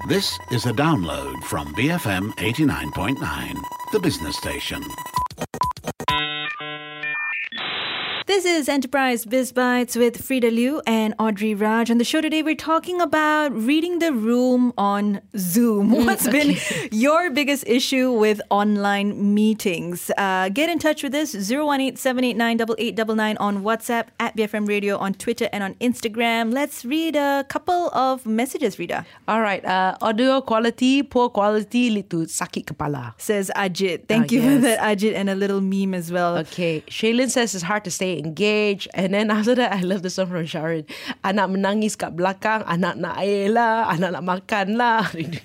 This is a download from BFM 89.9, the business station. This is Enterprise Biz Bites with Frida Liu and Audrey Raj. On the show today, we're talking about reading the room on Zoom. What's been your biggest issue with online meetings? Get in touch with us, 018-789-8899 on WhatsApp, at BFM Radio on Twitter and on Instagram. Let's read a couple of messages, Rita. All right. Audio quality, poor quality lead to sakit kepala. Says Ajit. Thank you for that, Ajit, and a little meme as well. Okay. Shaylin says it's hard to stay engaged. And then after that, I love this one from Sharon. Anak menangis kat belakang, anak nak air lah, anak nak makan lah.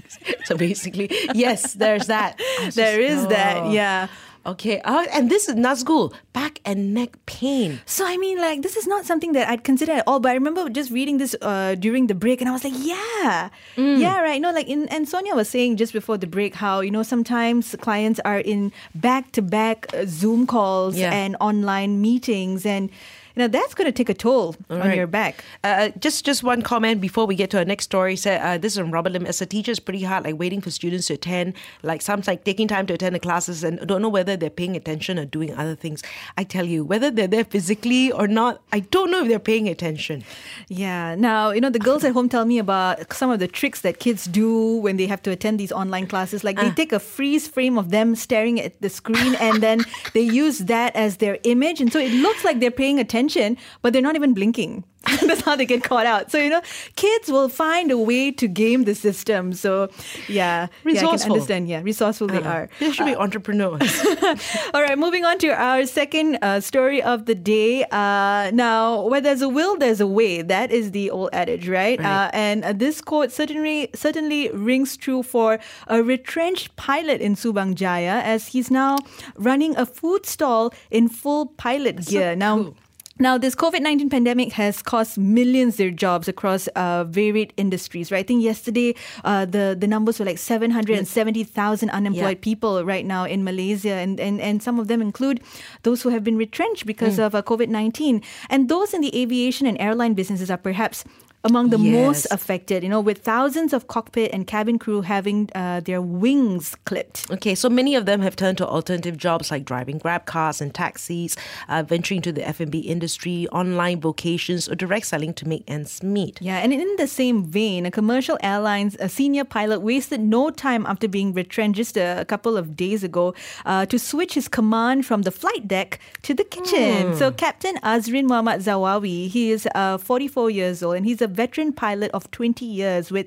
So basically, yes, there's that. There is that, yeah. Okay, and this is Nazgul, back and neck pain. So, I mean, like, this is not something that I'd consider at all, but I remember just reading this during the break and I was like, yeah, right. No, like, and Sonia was saying just before the break how, sometimes clients are in back-to-back Zoom calls and online meetings, and that's going to take a toll on your back. Just one comment before we get to our next story. This is from Robert Lim. As a teacher, it's pretty hard, like waiting for students to attend. Like some like taking time to attend the classes and don't know whether they're paying attention or doing other things. I tell you, whether they're there physically or not, I don't know if they're paying attention. Yeah. Now, the girls at home tell me about some of the tricks that kids do when they have to attend these online classes. Like they take a freeze frame of them staring at the screen and then they use that as their image. And so it looks like they're paying attention, but they're not even blinking. That's how they get caught out. So, kids will find a way to game the system. So, yeah. Resourceful. I can understand. Yeah, resourceful they are. They should be entrepreneurs. All right, moving on to our second story of the day. Now, where there's a will, there's a way. That is the old adage, right? And this quote certainly rings true for a retrenched pilot in Subang Jaya, as he's now running a food stall in full pilot gear. Now, this COVID-19 pandemic has cost millions their jobs across varied industries, right? I think yesterday the numbers were like 770,000 unemployed people right now in Malaysia, and some of them include those who have been retrenched because of COVID-19. And those in the aviation and airline businesses are perhaps among the most affected, with thousands of cockpit and cabin crew having their wings clipped. Okay, so many of them have turned to alternative jobs like driving Grab cars and taxis, venturing to the F&B industry, online vocations, or direct selling to make ends meet. Yeah, and in the same vein, a commercial airline's senior pilot wasted no time after being retrenched just a couple of days ago to switch his command from the flight deck to the kitchen. So Captain Azrin Muhammad Zawawi, he is 44 years old, and he's a veteran pilot of 20 years with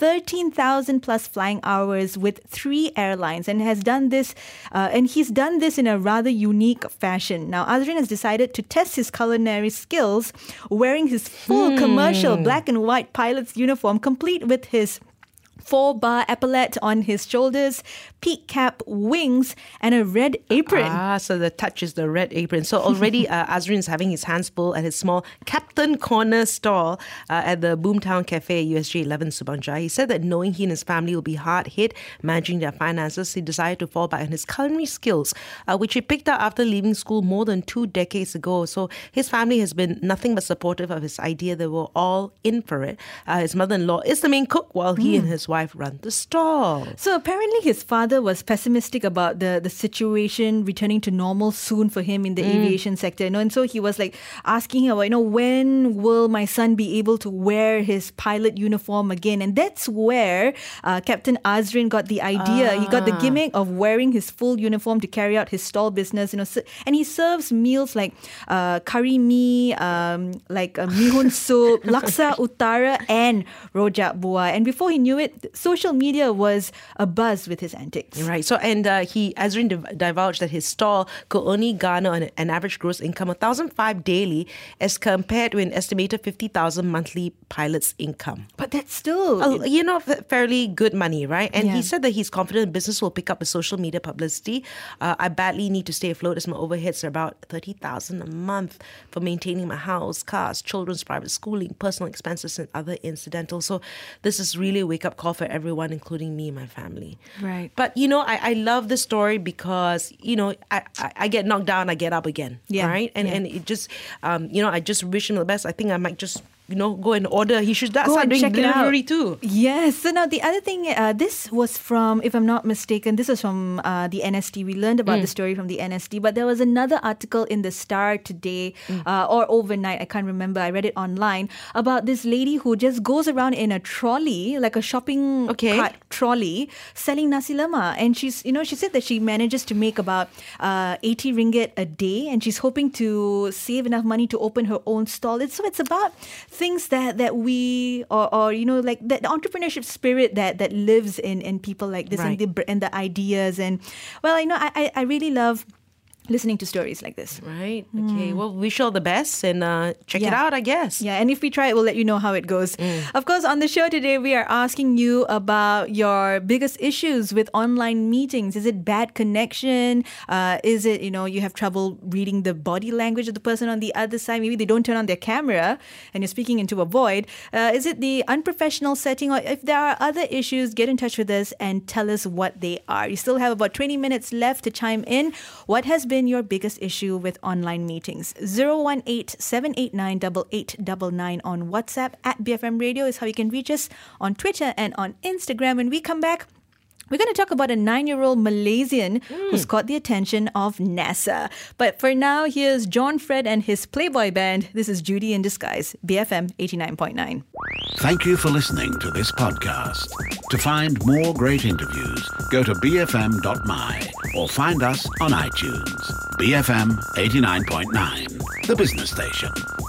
13,000 plus flying hours with 3 airlines, and has done this he's done this in a rather unique fashion. Now, Azrin has decided to test his culinary skills wearing his full commercial black and white pilot's uniform, complete with his 4-bar epaulette on his shoulders, peak cap, wings, and a red apron. So the touch is the red apron. So already Azrin's having his hands full at his small Captain Corner stall at the Boomtown Cafe, USJ 11 Subang Jaya. He said that knowing he and his family will be hard hit managing their finances, he decided to fall back on his culinary skills, which he picked up after leaving school more than 2 decades ago. So his family has been nothing but supportive of his idea. They were all in for it. His mother-in-law is the main cook while he and his wife run the stall. So apparently his father was pessimistic about the situation returning to normal soon for him in the aviation sector. And so he was like asking him, when will my son be able to wear his pilot uniform again? And that's where Captain Azrin got the idea. He got the gimmick of wearing his full uniform to carry out his stall business. And he serves meals like curry mee, like mihun soup, laksa utara, and rojak buah. And before he knew it, social media was abuzz with his antics. Right. So, and Azrin divulged that his stall could only garner an average gross income of 1,005 daily as compared to an estimated 50,000 monthly pilot's income. But that's still, fairly good money, right? And he said that he's confident business will pick up with social media publicity. I badly need to stay afloat as my overheads are about 30,000 a month for maintaining my house, cars, children's private schooling, personal expenses, and other incidentals. So this is really a wake-up call for everyone, including me and my family. Right. But, I love this story because, I get knocked down, I get up again. Yeah. Right? And it just, I just wish him the best. I think I might just go and order. He should start and doing check it out. delivery too. Yes. So now the other thing, this was from, if I'm not mistaken, this was from the NST. We learned about the story from the NST, but there was another article in the Star today or overnight, I can't remember. I read it online about this lady who just goes around in a trolley, like a shopping cart trolley, selling nasi lemak. And she said that she manages to make about 80 ringgit a day, and she's hoping to save enough money to open her own stall. It's about things that we or like that entrepreneurship spirit that lives in people like this, right. and the ideas. And well, I really love listening to stories like this. Right. Okay. Well, wish you all the best and check it out, I guess. Yeah. And if we try it, we'll let you know how it goes. Of course, on the show today, we are asking you about your biggest issues with online meetings. Is it bad connection? Is it, you have trouble reading the body language of the person on the other side? Maybe they don't turn on their camera and you're speaking into a void. Is it the unprofessional setting? Or if there are other issues, get in touch with us and tell us what they are. You still have about 20 minutes left to chime in. What has been your biggest issue with online meetings? 018-789-8899 on WhatsApp. At BFM Radio is how you can reach us on Twitter and on Instagram. When we come back, we're going to talk about a 9-year-old Malaysian who's caught the attention of NASA. But for now, here's John Fred and his Playboy band. This is Judy in Disguise, BFM 89.9. Thank you for listening to this podcast. To find more great interviews, go to bfm.my or find us on iTunes. BFM 89.9, the business station.